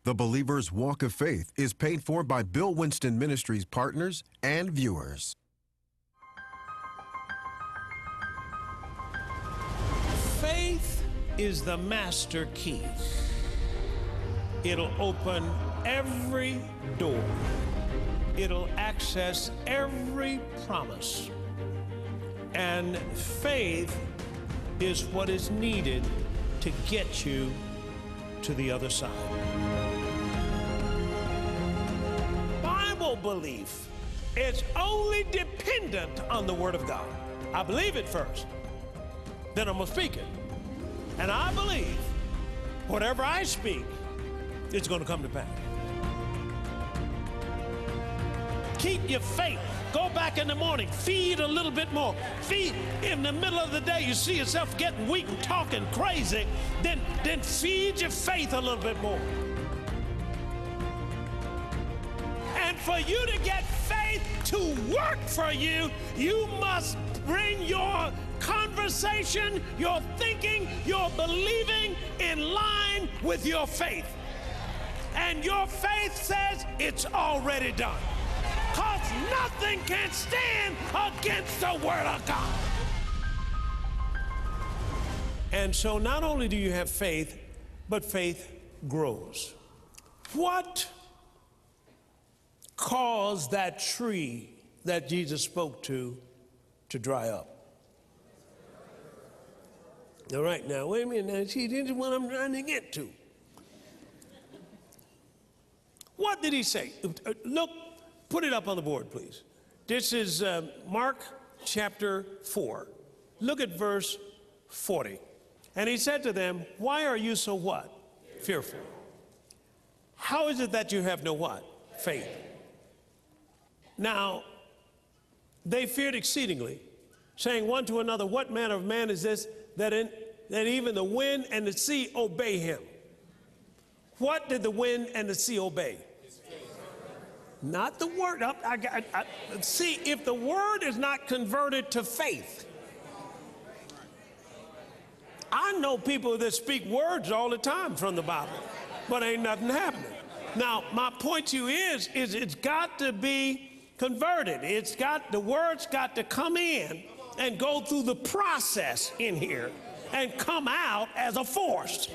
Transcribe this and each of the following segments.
The Believer's Walk of Faith is paid for by Bill Winston Ministries partners and viewers. Faith is the master key. It'll open every door. It'll access every promise. And faith is what is needed to get you to the other side. Bible belief is only dependent on the Word of God. I believe it first, then I'm going to speak it. And I believe whatever I speak, it's going to come to pass. Keep your faith. Go back in the morning. Feed a little bit more. Feed. In the middle of the day, you see yourself getting weak and talking crazy, then feed your faith a little bit more. And for you to get faith to work for you, you must bring your conversation, your thinking, your believing in line with your faith. And your faith says it's already done. Because nothing can stand against the Word of God. And so not only do you have faith, but faith grows. What caused that tree that Jesus spoke to dry up? All right, now, wait a minute. Now, see, this is what I'm trying to get to. What did he say? Look, put it up on the board, please. This is Mark chapter 4. Look at verse 40. And he said to them, why are you so what? Fearful. How is it that you have no what? Faith. Now, they feared exceedingly, saying one to another, what manner of man is this that even the wind and the sea obey him? What did the wind and the sea obey? Not the word. See, if the word is not converted to faith, I know people that speak words all the time from the Bible, but ain't nothing happening. Now, my point to you is it's got to be converted. The word's got to come in and go through the process in here and come out as a force.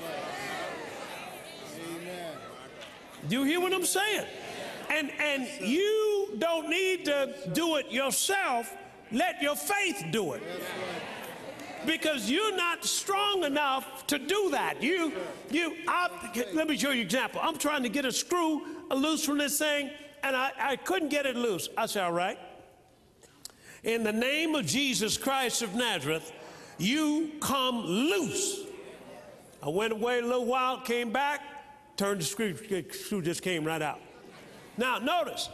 Amen. Do you hear what I'm saying? And you don't need to do it yourself. Let your faith do it. Because you're not strong enough to do that. Let me show you an example. I'm trying to get a screw loose from this thing, and I couldn't get it loose. I said, all right. In the name of Jesus Christ of Nazareth, you come loose. I went away a little while, came back, turned the screw just came right out. Now, notice,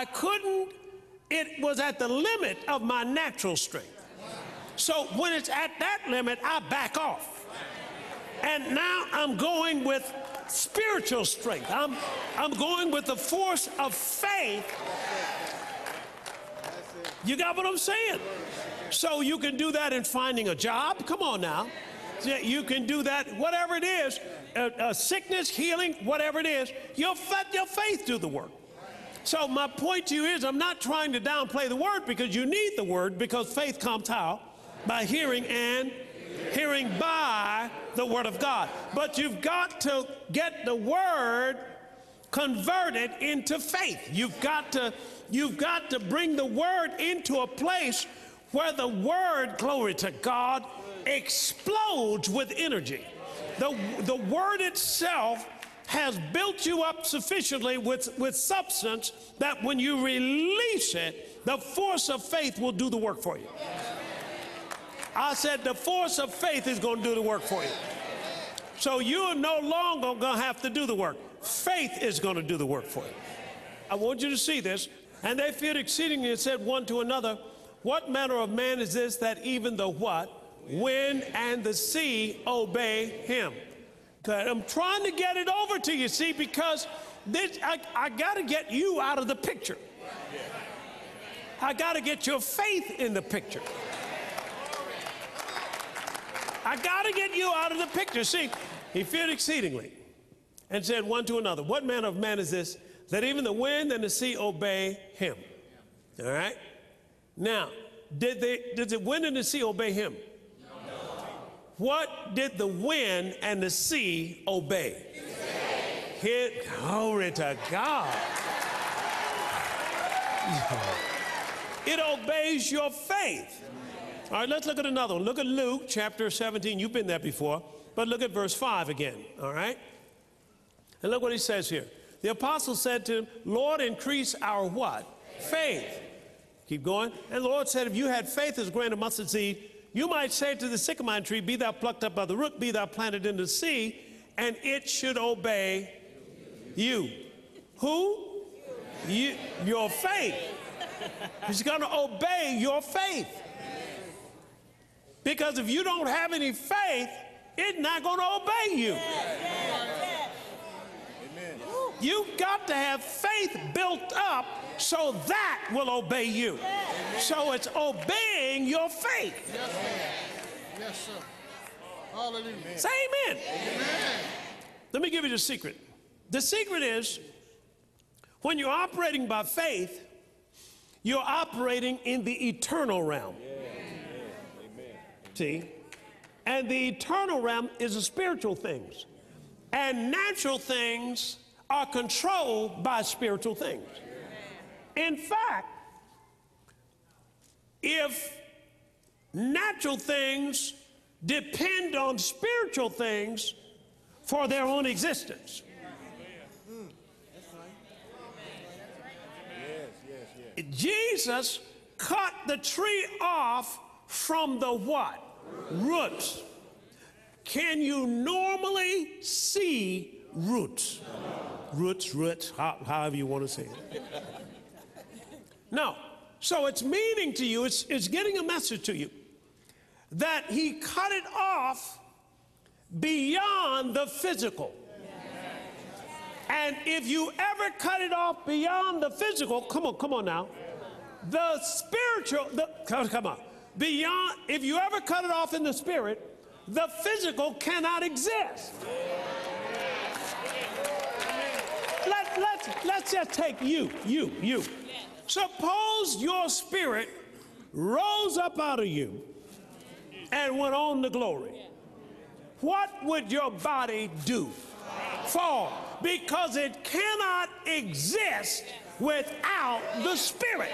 it was at the limit of my natural strength. So when it's at that limit, I back off. And now I'm going with spiritual strength. I'm going with the force of faith. You got what I'm saying? So you can do that in finding a job. Come on now. You can do that, whatever it is, sickness, healing, whatever it is, your faith do the work. So my point to you is I'm not trying to downplay the word, because you need the word, because faith comes how? By hearing, and hearing by the Word of God. But you've got to get the word converted into faith. You've got to bring the word into a place where the word, glory to God, explodes with energy. The word itself has built you up sufficiently with substance that when you release it, the force of faith will do the work for you. I said the force of faith is going to do the work for you. So you're no longer going to have to do the work. Faith is going to do the work for you. I want you to see this. And they feared exceedingly and said one to another, what manner of man is this that even the what? Wind and the sea obey him. I'm trying to get it over to you, see, because I got to get you out of the picture. I got to get your faith in the picture. I got to get you out of the picture. See, he feared exceedingly and said one to another, what manner of man is this, that even the wind and the sea obey him? All right? Now, did the wind and the sea obey him? No. What did the wind and the sea obey? Glory to God. It obeys your faith. All right, let's look at another one. Look at Luke chapter 17. You've been there before, but look at verse 5 again. All right? And look what he says here. The apostle said to him, Lord, increase our what? Faith. Keep going. And the Lord said, if you had faith as a grain of mustard seed, you might say to the sycamore tree, be thou plucked up by the root, be thou planted in the sea, and it should obey you. Who? You. Your faith. He's going to obey your faith. Because if you don't have any faith, it's not going to obey you. You've got to have faith built up so that will obey you. So it's obeying your faith. Yes, sir. Yes, sir. Hallelujah. Say amen. Amen. Let me give you the secret. The secret is when you're operating by faith, you're operating in the eternal realm. See? And the eternal realm is the spiritual things. And natural things are controlled by spiritual things. In fact, if natural things depend on spiritual things for their own existence. Jesus cut the tree off from the what? Roots. Can you normally see roots? Roots, however you want to say it. No. So it's meaning to you, it's getting a message to you that he cut it off beyond the physical. And if you ever cut it off beyond the physical, come on now, the spiritual, come on, beyond, if you ever cut it off in the spirit, the physical cannot exist. Let's just take you. Suppose your spirit rose up out of you and went on to glory. What would your body do? Fall. Because it cannot exist without the spirit.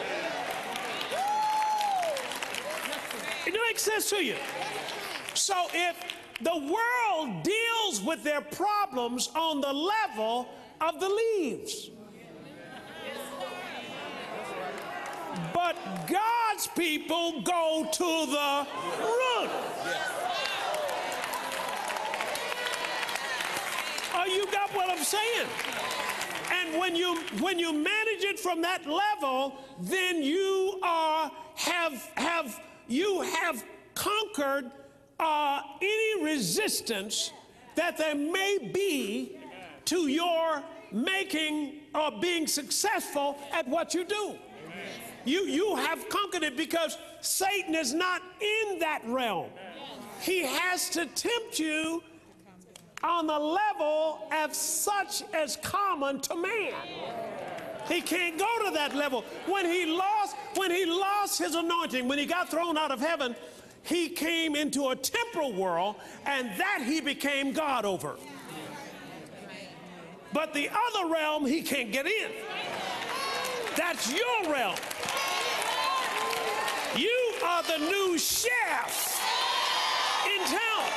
It makes sense to you. So if the world deals with their problems on the level of the leaves, but God's people go to the root. Oh, you got what I'm saying? And when you manage it from that level, then you have conquered any resistance that there may be to your making or being successful at what you do. You have conquered it because Satan is not in that realm. He has to tempt you on the level of such as common to man. He can't go to that level. When he lost his anointing, when he got thrown out of heaven, he came into a temporal world, and that he became God over. But the other realm, he can't get in. That's your realm. You are the new sheriff in town.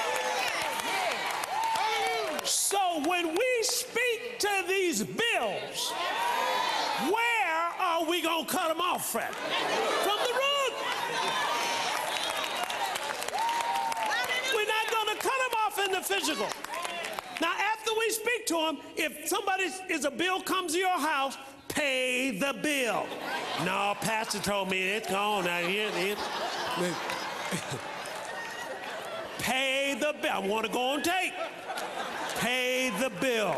So when we speak to these bills, where are we going to cut them off from? From the root. We're not going to cut them off in the physical. Now, after we speak to them, if a bill comes to your house, pay the bill. No, pastor told me it's gone out here. Pay the bill. I want to go on tape. Pay the bill.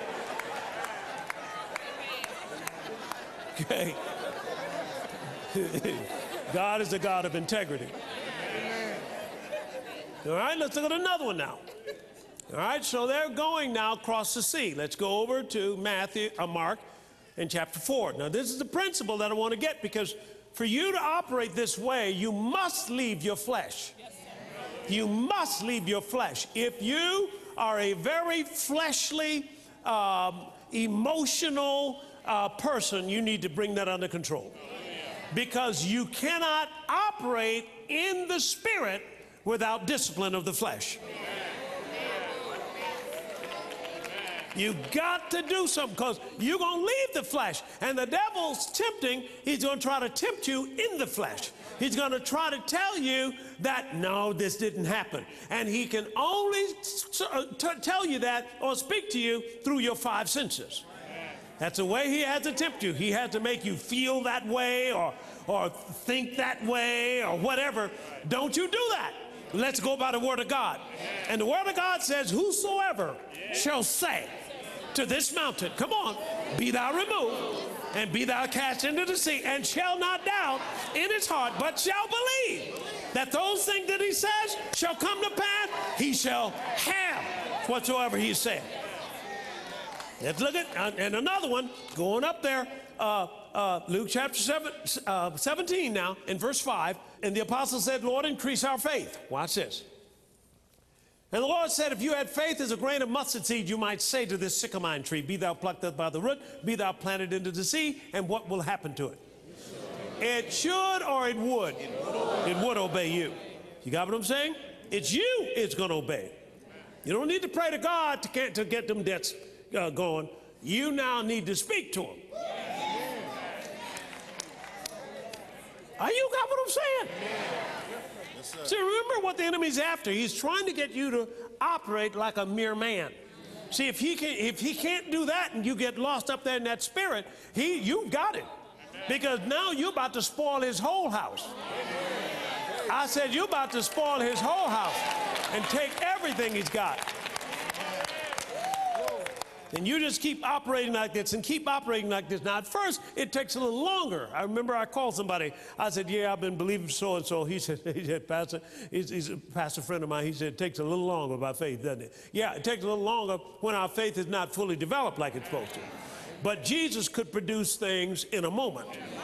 Okay. God is a God of integrity. All right, let's look at another one now. All right, so they're going now across the sea. Let's go over to Mark in chapter 4. Now, this is the principle that I want to get, because for you to operate this way, you must leave your flesh. You must leave your flesh. If you are a very fleshly, emotional person, you need to bring that under control. Because you cannot operate in the spirit without discipline of the flesh. You got to do something, because you're going to leave the flesh. And the devil's tempting. He's going to try to tempt you in the flesh. He's going to try to tell you that, no, this didn't happen. And he can only tell you that or speak to you through your five senses. That's the way he has to tempt you. He has to make you feel that way or think that way or whatever. Don't you do that. Let's go by the word of God. And the word of God says, whosoever shall say to this mountain, come on, be thou removed and be thou cast into the sea, and shall not doubt in his heart, but shall believe that those things that he says shall come to pass, he shall have whatsoever he said. Let's look at, and another one, going up there, Luke chapter 17 now, in verse 5, and the apostle said, Lord, increase our faith. Watch this. And the Lord said, if you had faith as a grain of mustard seed, you might say to this sycamore tree, be thou plucked up by the root, be thou planted into the sea, and what will happen to it? It should or it would? It would obey you. You got what I'm saying? It's you it's going to obey. You don't need to pray to God to get them debts going. You now need to speak to them. You got what I'm saying? Yes, see, remember what the enemy's after. He's trying to get you to operate like a mere man. See, if he can't do that and you get lost up there in that spirit, you've got it. Because now you're about to spoil his whole house. I said you're about to spoil his whole house and take everything he's got. And you just keep operating like this and keep operating like this. Now, at first, it takes a little longer. I remember I called somebody. I said, yeah, I've been believing so-and-so. He said, Pastor, he's a pastor friend of mine. He said, it takes a little longer by faith, doesn't it? Yeah, it takes a little longer when our faith is not fully developed like it's supposed to. But Jesus could produce things in a moment.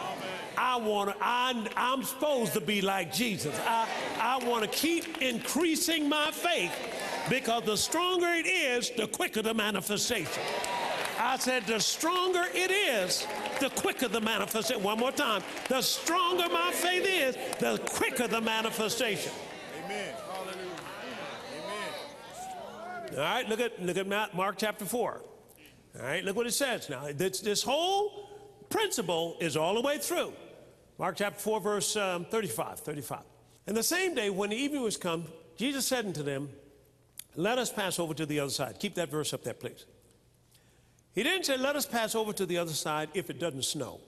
I'm supposed to be like Jesus. I want to keep increasing my faith, because the stronger it is, the quicker the manifestation. I said, the stronger it is, the quicker the manifestation. One more time. The stronger my faith is, the quicker the manifestation. Amen. Hallelujah. Amen. All right, look at Mark chapter 4. All right, look what it says now. This whole principle is all the way through. Mark chapter 4, verse 35. And the same day, when the evening was come, Jesus said unto them, let us pass over to the other side. Keep that verse up there, please. He didn't say, let us pass over to the other side if it doesn't snow.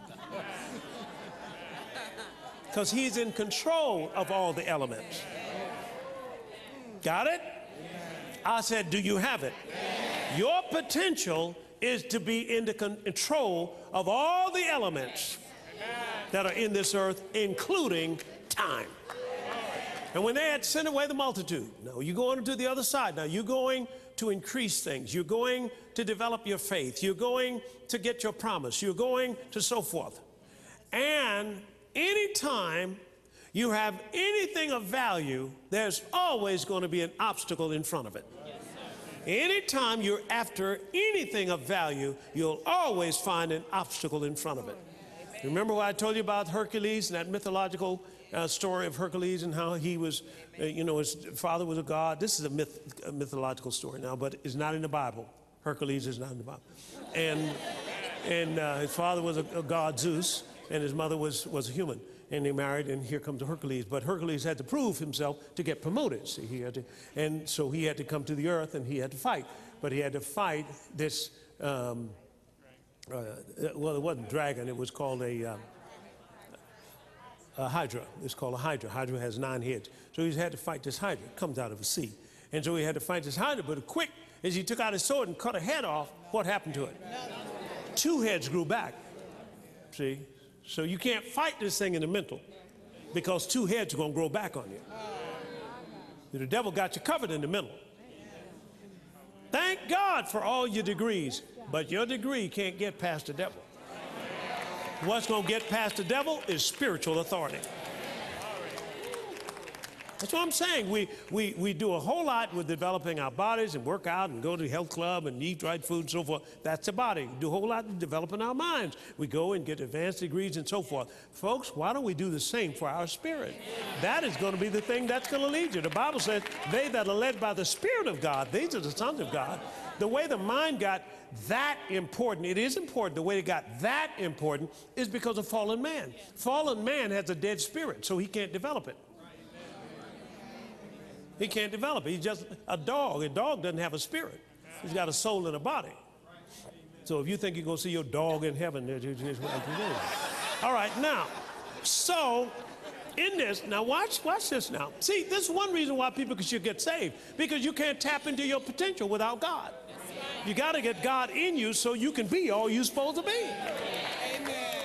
Because he's in control of all the elements. Got it? I said, do you have it? Your potential is to be in the control of all the elements that are in this earth, including time. And when they had sent away the multitude, now you're going to the other side. Now you're going to increase things. You're going to develop your faith. You're going to get your promise. You're going to so forth. And anytime you have anything of value, there's always going to be an obstacle in front of it. Anytime you're after anything of value, you'll always find an obstacle in front of it. Remember what I told you about Hercules and that mythological story of Hercules and how he was, his father was a god. This is a mythological story now, but it's not in the Bible. Hercules is not in the Bible. And his father was a god, Zeus, and his mother was a human. And they married, and here comes Hercules. But Hercules had to prove himself to get promoted. See, and so he had to come to the earth, and he had to fight. But he had to fight this. Well, it wasn't dragon. It was called a hydra. It's called a hydra. Hydra has 9 heads. So he had to fight this hydra. It comes out of the sea. And so he had to fight this hydra. But quick, as he took out his sword and cut a head off, what happened to it? 2 heads grew back. See? So you can't fight this thing in the mental, because 2 heads are going to grow back on you. The devil got you covered in the mental. Thank God for all your degrees, but your degree can't get past the devil. What's going to get past the devil is spiritual authority. That's what I'm saying. We do a whole lot with developing our bodies and work out and go to the health club and eat right food and so forth. That's the body. We do a whole lot in developing our minds. We go and get advanced degrees and so forth. Folks, why don't we do the same for our spirit? That is going to be the thing that's going to lead you. The Bible says, they that are led by the Spirit of God, these are the sons of God. The way the mind got that important, it is important, the way it got that important is because of fallen man. Fallen man has a dead spirit, so he can't develop it. He can't develop it. He's just a dog. A dog doesn't have a spirit. He's got a soul and a body. So if you think you're going to see your dog in heaven, all right, now, so in this, now watch this now. See, this is one reason why people should get saved, because you can't tap into your potential without God. You got to get God in you so you can be all you're supposed to be. Amen.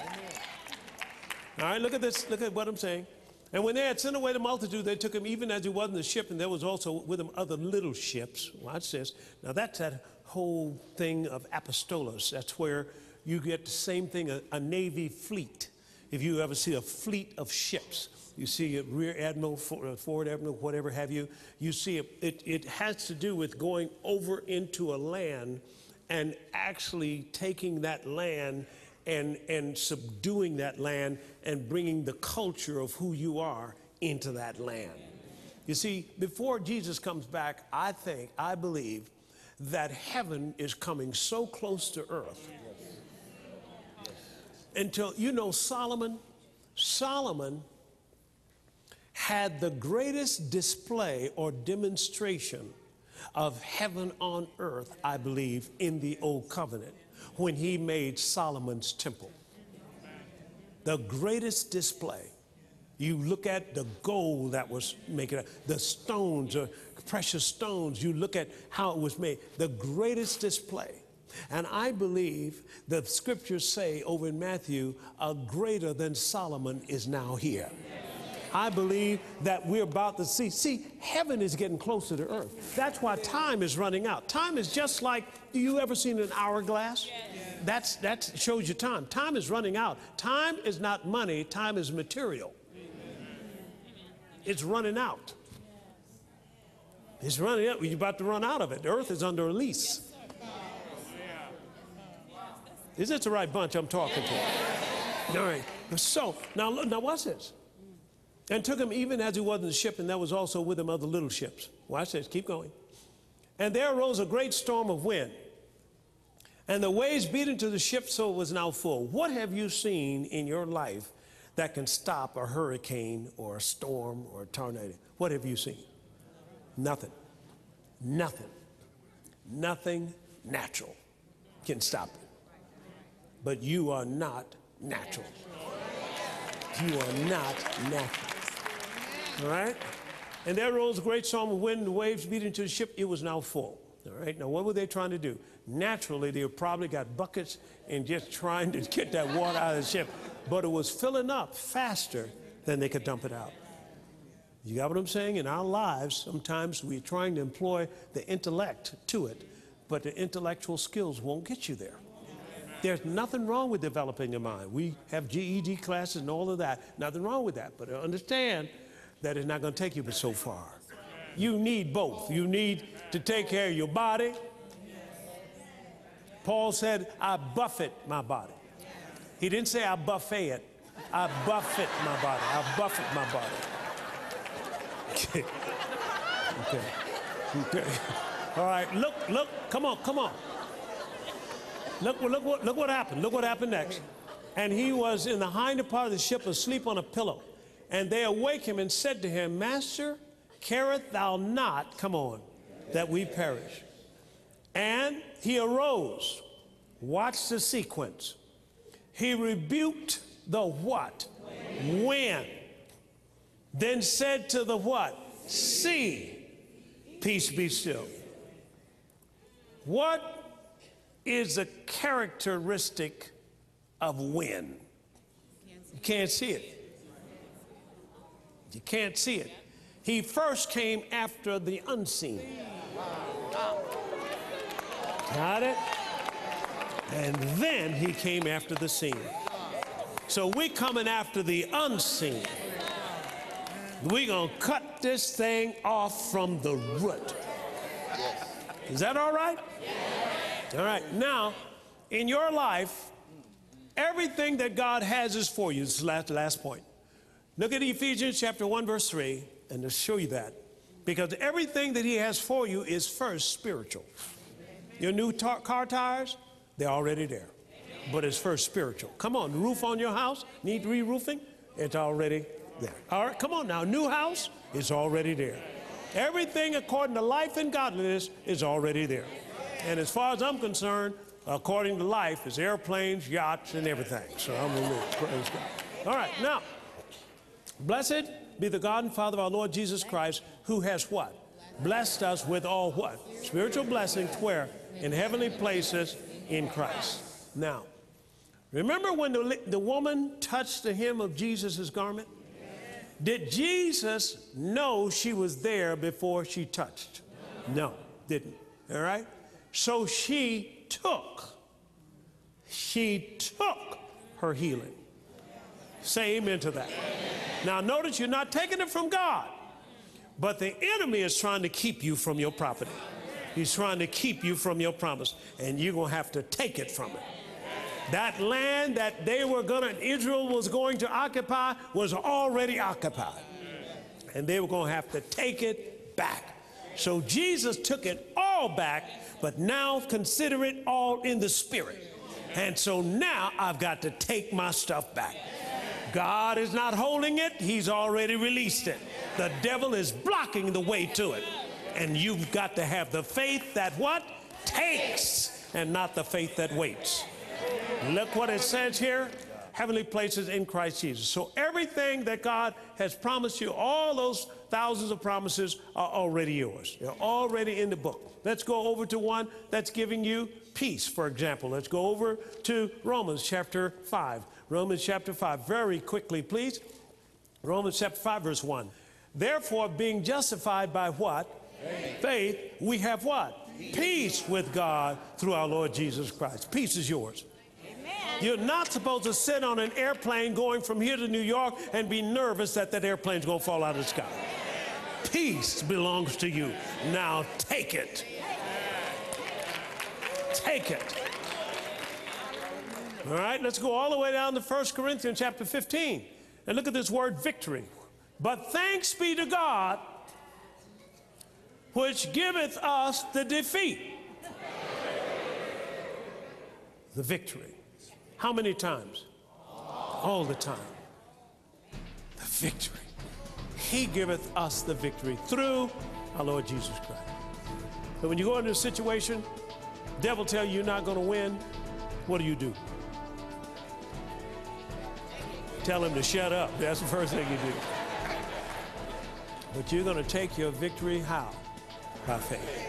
All right, look at this. Look at what I'm saying. And when they had sent away the multitude, they took him even as he was in the ship, and there was also with him other little ships. Watch this. Now that's that whole thing of apostolos. That's where you get the same thing, a navy fleet. If you ever see a fleet of ships, you see a rear admiral, forward admiral, whatever have you, you see it has to do with going over into a land and actually taking that land and subduing that land and bringing the culture of who you are into that land. You see, before Jesus comes back, I believe that heaven is coming so close to earth. Until, you know, Solomon had the greatest display or demonstration of heaven on earth, I believe, in the Old Covenant, when he made Solomon's temple. The greatest display. You look at the gold that was making it, the stones, precious stones, you look at how it was made, the greatest display. And I believe the scriptures say over in Matthew, a greater than Solomon is now here. I believe that we're about to see, heaven is getting closer to earth. That's why time is running out. Time is just like, do you ever seen an hourglass? That shows you time. Time is running out. Time is not money, time is material. It's running out. It's running out. You're about to run out of it. The earth is under a lease. Is this the right bunch I'm talking to? All right. So, now watch this. And took him even as he was in the ship, and there was also with him other little ships. Watch this, keep going. And there arose a great storm of wind, and the waves beat into the ship, so it was now full. What have you seen in your life that can stop a hurricane or a storm or a tornado? What have you seen? Nothing. Nothing. Nothing natural can stop it. But you are not natural. You are not natural. All right? And there rose a great storm of wind, and the waves beat into the ship. It was now full. All right? Now, what were they trying to do? Naturally, they probably got buckets and just trying to get that water out of the ship. But it was filling up faster than they could dump it out. You got what I'm saying? In our lives, sometimes we're trying to employ the intellect to it, but the intellectual skills won't get you there. There's nothing wrong with developing your mind. We have GED classes and all of that. Nothing wrong with that. But understand that it's not going to take you but so far. You need both. You need to take care of your body. Paul said, I buffet my body. He didn't say I buffet it. I buffet my body. I buffet my body. Okay. Okay. All right. Look. Come on. Look what happened. Look what happened next. And he was in the hinder part of the ship asleep on a pillow. And they awake him and said to him, Master, carest thou not, come on, that we perish? And he arose. Watch the sequence. He rebuked the what? Wind. Then said to the what? Sea, peace be still. What is a characteristic of wind? You can't see it. You can't see it. He first came after the unseen. Got it? And then he came after the seen. So we're coming after the unseen. We're going to cut this thing off from the root. Is that all right? All right. Now, in your life, everything that God has is for you. This is the last point. Look at Ephesians chapter 1, verse 3, and to show you that. Because everything that he has for you is first spiritual. Your new car tires, they're already there. But it's first spiritual. Come on, the roof on your house, need re-roofing? It's already there. All right, come on now, new house, it's already there. Everything according to life and godliness is already there. And as far as I'm concerned, according to life, is airplanes, yachts, and everything. So I'm going to live. Praise God. All right, now, blessed be the God and Father of our Lord Jesus Christ, who has what? Blessed us with all what? Spiritual blessings where? In heavenly places in Christ. Now, remember when the woman touched the hem of Jesus' garment? Did Jesus know she was there before she touched? No, didn't. All right? So she took her healing. Say amen to that. Now notice you're not taking it from God, but the enemy is trying to keep you from your property. He's trying to keep you from your promise, and you're going to have to take it from it. That land that Israel was going to occupy was already occupied. And they were going to have to take it back. So Jesus took it all back, but now consider it all in the spirit. And so now I've got to take my stuff back. God is not holding it. He's already released it. The devil is blocking the way to it. And you've got to have the faith that what? Takes, and not the faith that waits. Look what it says here, heavenly places in Christ Jesus. So everything that God has promised you, all those thousands of promises are already yours. They're already in the book. Let's go over to one that's giving you peace, for example. Let's go over to Romans chapter 5. Romans chapter 5, very quickly, please. Romans chapter 5, verse 1. Therefore, being justified by what? Faith, we have what? Peace with God through our Lord Jesus Christ. Peace is yours. You're not supposed to sit on an airplane going from here to New York and be nervous that that airplane's going to fall out of the sky. Peace belongs to you. Now take it. Take it. All right, let's go all the way down to 1 Corinthians chapter 15. And look at this word victory. But thanks be to God, which giveth us the defeat. The victory. How many times? All the time. The victory. He giveth us the victory through our Lord Jesus Christ. So when you go into a situation, the devil tell you you're not going to win, what do? Tell him to shut up. That's the first thing you do. But you're going to take your victory how? By faith.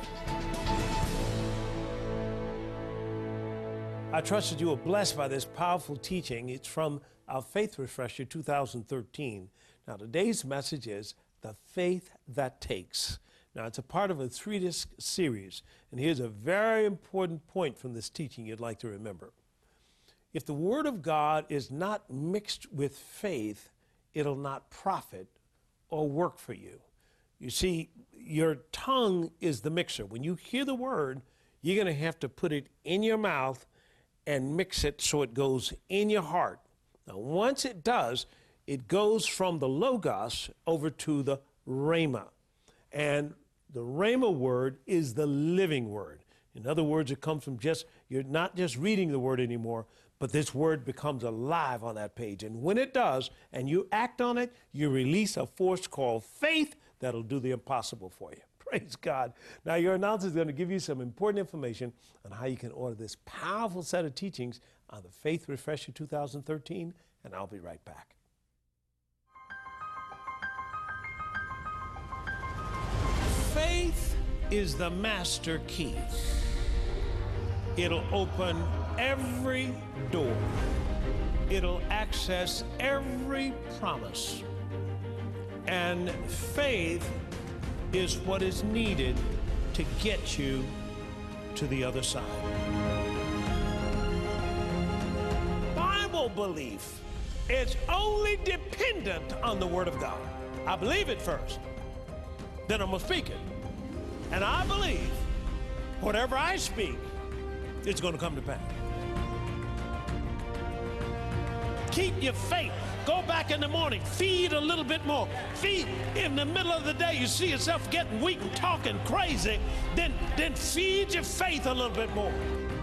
I trust that you were blessed by this powerful teaching. It's from our Faith Refresher 2013. Now, today's message is The Faith That Takes. Now, it's a part of a 3-disc series, and here's a very important point from this teaching you'd like to remember. If the Word of God is not mixed with faith, it'll not profit or work for you. You see, your tongue is the mixer. When you hear the Word, you're going to have to put it in your mouth and mix it so it goes in your heart. Now, once it does, it goes from the Logos over to the Rhema. And the Rhema word is the living word. In other words, it comes from you're not just reading the word anymore, but this word becomes alive on that page. And when it does, and you act on it, you release a force called faith that'll do the impossible for you. Praise God. Now, your announcer is going to give you some important information on how you can order this powerful set of teachings on the Faith Refresher 2013, and I'll be right back. Faith is the master key. It'll open every door. It'll access every promise. And faith is what is needed to get you to the other side. Bible belief is only dependent on the Word of God. I believe it first, then I'm going to speak it. And I believe whatever I speak, it's going to come to pass. Keep your faith. Go back in the morning. Feed a little bit more. Feed in the middle of the day. You see yourself getting weak and talking crazy. Then feed your faith a little bit more.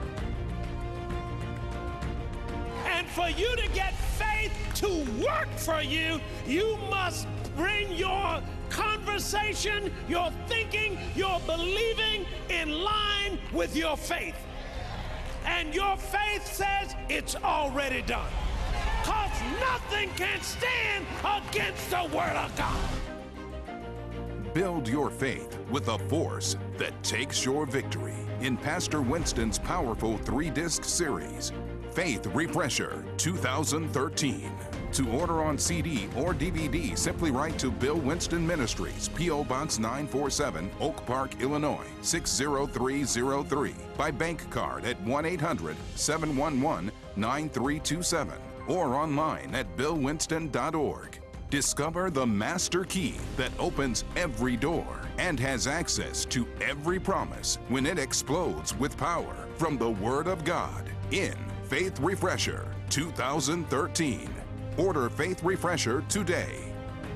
And for you to get faith to work for you, you must bring your conversation, your thinking, your believing in line with your faith. And your faith says it's already done. Because nothing can stand against the Word of God. Build your faith with a force that takes your victory in Pastor Winston's powerful 3-disc series, Faith Refresher 2013. To order on CD or DVD, simply write to Bill Winston Ministries, P.O. Box 947, Oak Park, Illinois, 60303. By bank card at 1-800-711-9327 or online at billwinston.org. Discover the master key that opens every door and has access to every promise when it explodes with power from the Word of God in Faith Refresher 2013. Order Faith Refresher today.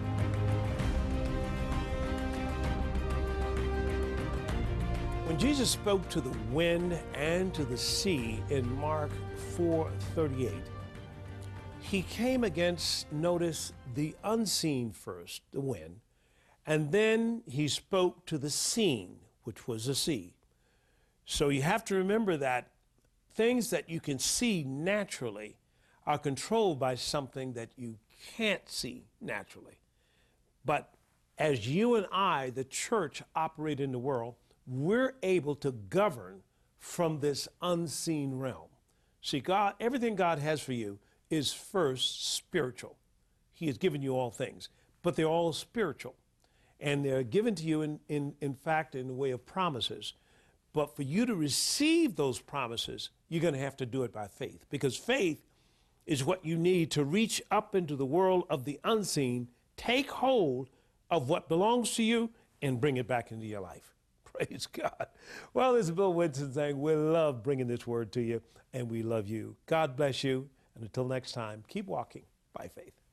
When Jesus spoke to the wind and to the sea in Mark 4:38, he came against, notice, the unseen first, the wind, and then he spoke to the seen, which was the sea. So you have to remember that things that you can see naturally are controlled by something that you can't see naturally. But as you and I, the church, operate in the world, we're able to govern from this unseen realm. See, God, everything God has for you is first spiritual. He has given you all things, but they're all spiritual. And they're given to you, in fact, in the way of promises. But for you to receive those promises, you're going to have to do it by faith, because faith is what you need to reach up into the world of the unseen, take hold of what belongs to you, and bring it back into your life. Praise God. Well, this is Bill Winston saying we love bringing this word to you, and we love you. God bless you. And until next time, keep walking by faith.